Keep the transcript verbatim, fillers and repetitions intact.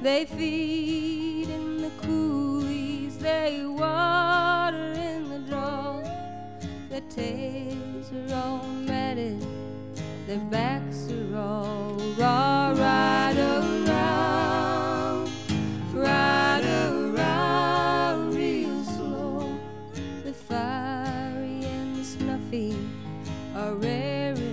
They feed in the coulees, they water in the draws. Their tails are all matted, their back